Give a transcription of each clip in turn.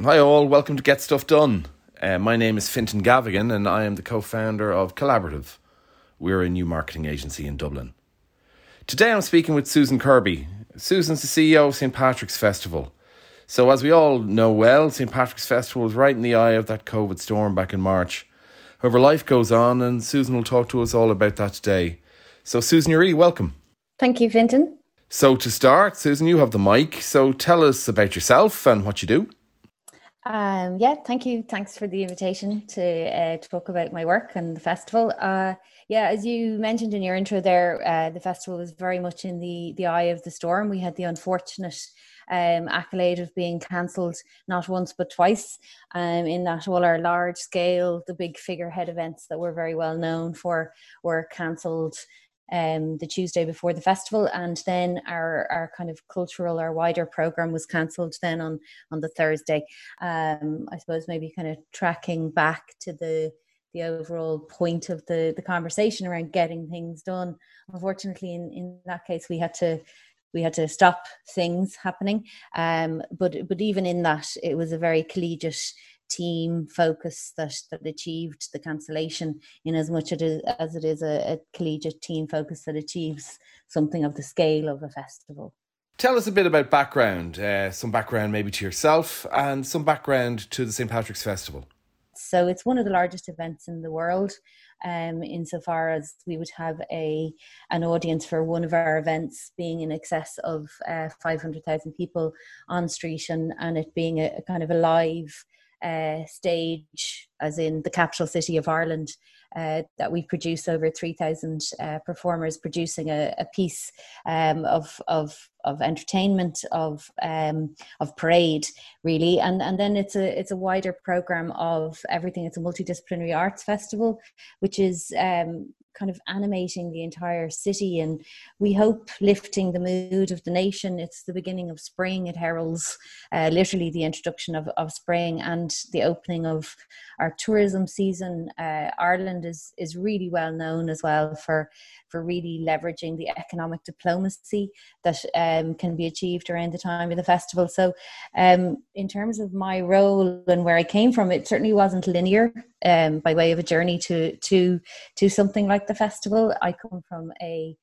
Hi all, welcome to Get Stuff Done. My name is Fintan Gavigan and I am the co-founder of Collaborative. We're a new marketing agency in Dublin. Today I'm speaking with Susan Kirby. Susan's the CEO of St. Patrick's Festival. So as we all know well, St. Patrick's Festival was right in the eye of that COVID storm back in March. However, life goes on and Susan will talk to us all about that today. So Susan, you're really welcome. Thank you, Fintan. So to start, Susan, you have the mic. So tell us about yourself and what you do. Thank you. Thanks for the invitation to talk about my work and the festival. As you mentioned in your intro there, the festival was very much in the eye of the storm. We had the unfortunate accolade of being cancelled not once but twice, in that all our large scale, the big figurehead events that we're very well known for were cancelled the Tuesday before the festival, and then our kind of cultural, our wider program was cancelled then on the Thursday. I suppose maybe kind of tracking back to the overall point of the conversation around getting things done. Unfortunately, in that case, we had to stop things happening. But even in that, it was a very collegiate team focus that achieved the cancellation, in as much as it is a collegiate team focus that achieves something of the scale of a festival. Tell us a bit about background, some background maybe to yourself and some background to the St. Patrick's Festival. So it's one of the largest events in the world, insofar as we would have an audience for one of our events being in excess of 500,000 people on street, and it being a kind of a live stage, as in the capital city of Ireland, that we produce over 3,000 performers producing a piece of entertainment, of parade, really, and then it's a wider program of everything. It's a multidisciplinary arts festival, which is kind of animating the entire city, and we hope lifting the mood of the nation. It's the beginning of spring. It heralds literally the introduction of spring and the opening of our tourism season. Ireland is really well known as well for really leveraging the economic diplomacy that can be achieved around the time of the festival. So in terms of my role and where I came from, it certainly wasn't linear by way of a journey to something like the festival. I come from a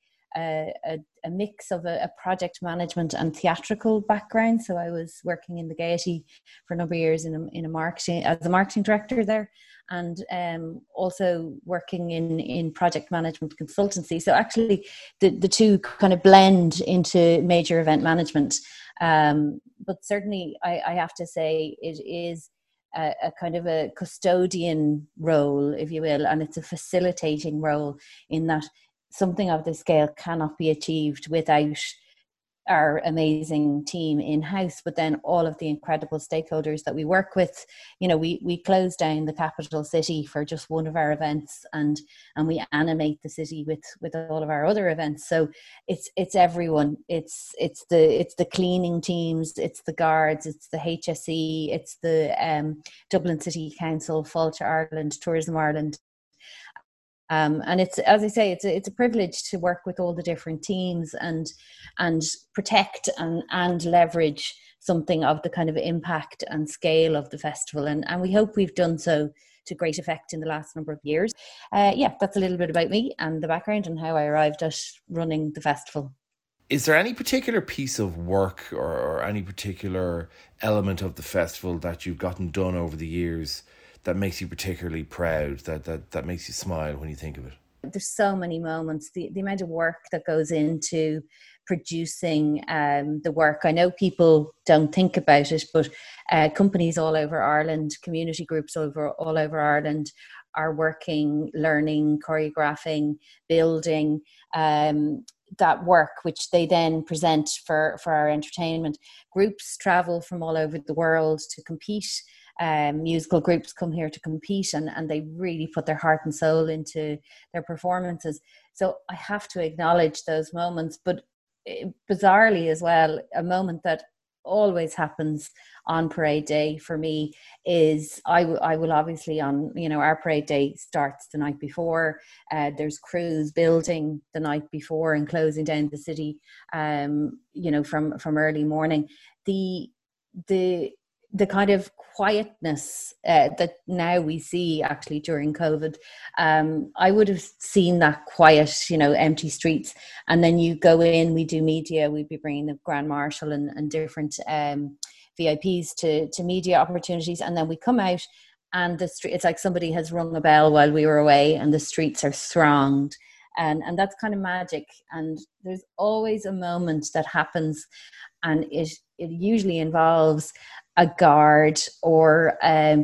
mix of a project management and theatrical background. So I was working in the Gaiety for a number of years in a marketing, as a marketing director there, and also working in project management consultancy. So actually the two kind of blend into major event management. But certainly I have to say it is a kind of a custodian role, if you will, and it's a facilitating role, in that something of this scale cannot be achieved without our amazing team in-house, but then all of the incredible stakeholders that we work with. You know, we close down the capital city for just one of our events, and we animate the city with all of our other events. So it's everyone. It's the cleaning teams, it's the guards, it's the HSE, it's the Dublin City Council, Fáilte Ireland, Tourism Ireland. And it's, as I say, it's a privilege to work with all the different teams and protect and leverage something of the kind of impact and scale of the festival. And we hope we've done so to great effect in the last number of years. That's a little bit about me and the background and how I arrived at running the festival. Is there any particular piece of work or any particular element of the festival that you've gotten done over the years that makes you particularly proud, that makes you smile when you think of it? There's so many moments. The amount of work that goes into producing the work. I know people don't think about it, but companies all over Ireland, community groups all over Ireland are working, learning, choreographing, building that work, which they then present for our entertainment. Groups travel from all over the world to compete. Musical groups come here to compete, and they really put their heart and soul into their performances. So I have to acknowledge those moments, but bizarrely as well, a moment that always happens on parade day for me is I will obviously, on, you know, our parade day starts the night before. There's crews building the night before and closing down the city, from early morning. The the kind of quietness that now we see actually during COVID. I would have seen that quiet, empty streets. And then you go in, we do media, we'd be bringing the Grand Marshal and different VIPs to media opportunities. And then we come out and the street, it's like somebody has rung a bell while we were away and the streets are thronged. And that's kind of magic. And there's always a moment that happens, and it usually involves a guard or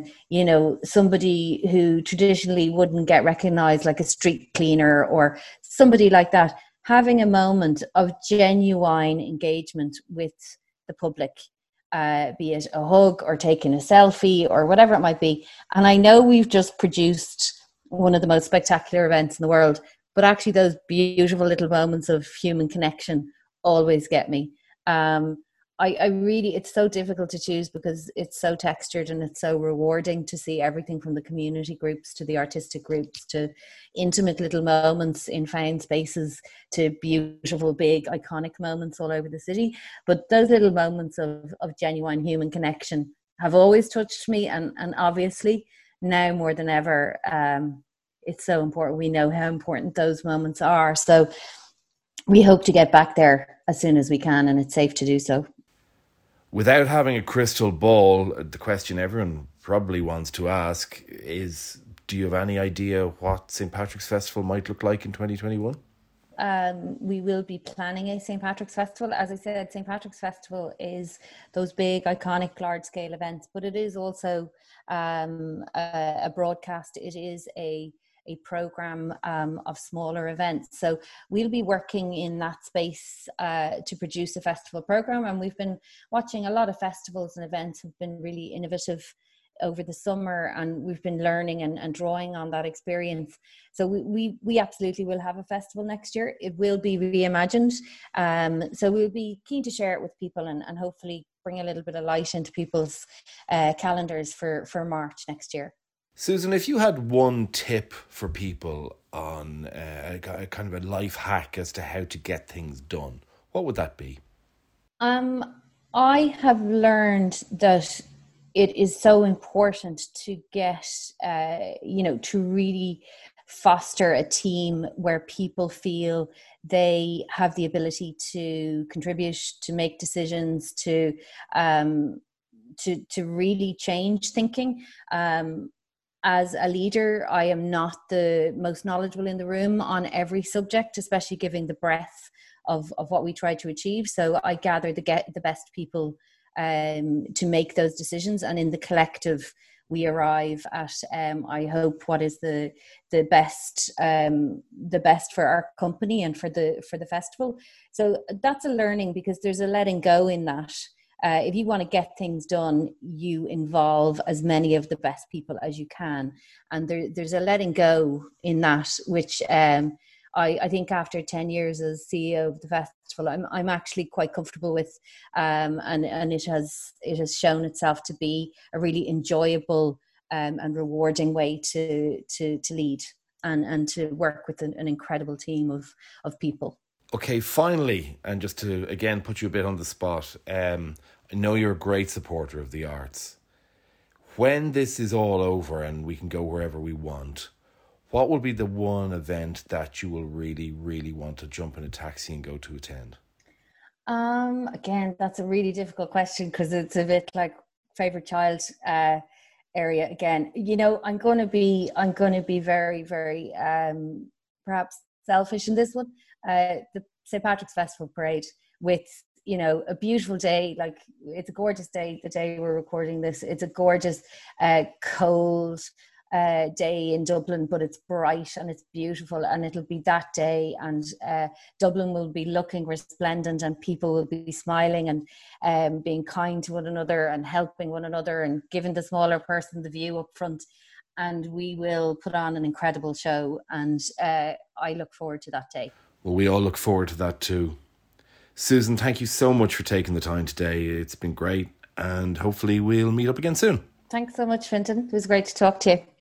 somebody who traditionally wouldn't get recognized, like a street cleaner or somebody like that, having a moment of genuine engagement with the public, be it a hug or taking a selfie or whatever it might be. And I know we've just produced one of the most spectacular events in the world, but actually those beautiful little moments of human connection always get me. I really, it's so difficult to choose because it's so textured and it's so rewarding to see everything from the community groups to the artistic groups to intimate little moments in found spaces to beautiful, big, iconic moments all over the city. But those little moments of genuine human connection have always touched me. And obviously now more than ever, it's so important. We know how important those moments are. So we hope to get back there as soon as we can, and it's safe to do so. Without having a crystal ball, the question everyone probably wants to ask is, do you have any idea what St. Patrick's Festival might look like in 2021? We will be planning a St. Patrick's Festival. As I said, St. Patrick's Festival is those big, iconic, large-scale events, but it is also a broadcast. It is a program of smaller events. So we'll be working in that space to produce a festival program. And we've been watching a lot of festivals and events have been really innovative over the summer, and we've been learning and drawing on that experience. So we absolutely will have a festival next year. It will be reimagined. So we'll be keen to share it with people and hopefully bring a little bit of light into people's calendars for March next year. Susan, if you had one tip for people on a kind of a life hack as to how to get things done, what would that be? I have learned that it is so important to get, to really foster a team where people feel they have the ability to contribute, to make decisions, to really change thinking. As a leader, I am not the most knowledgeable in the room on every subject, especially given the breadth of what we try to achieve. So I gather the best people to make those decisions, and in the collective, we arrive at I hope what is the best for our company and for the festival. So that's a learning, because there's a letting go in that. If you want to get things done, you involve as many of the best people as you can. And there's a letting go in that, which I think after 10 years as CEO of the festival, I'm actually quite comfortable with, and it has shown itself to be a really enjoyable and rewarding way to lead and to work with an incredible team of people. Okay, finally, and just to again put you a bit on the spot, I know you're a great supporter of the arts. When this is all over and we can go wherever we want, what will be the one event that you will really, really want to jump in a taxi and go to attend? Again, that's a really difficult question, because it's a bit like favorite child area. Again, I'm going to be very, very perhaps selfish in this one. The St. Patrick's Festival Parade, with a beautiful day. Like, it's a gorgeous day the day we're recording this. It's a gorgeous cold day in Dublin, but it's bright and it's beautiful, and it'll be that day, and Dublin will be looking resplendent, and people will be smiling and being kind to one another and helping one another and giving the smaller person the view up front. And we will put on an incredible show, and I look forward to that day. Well, we all look forward to that too. Susan, thank you so much for taking the time today. It's been great, and hopefully we'll meet up again soon. Thanks so much, Fintan. It was great to talk to you.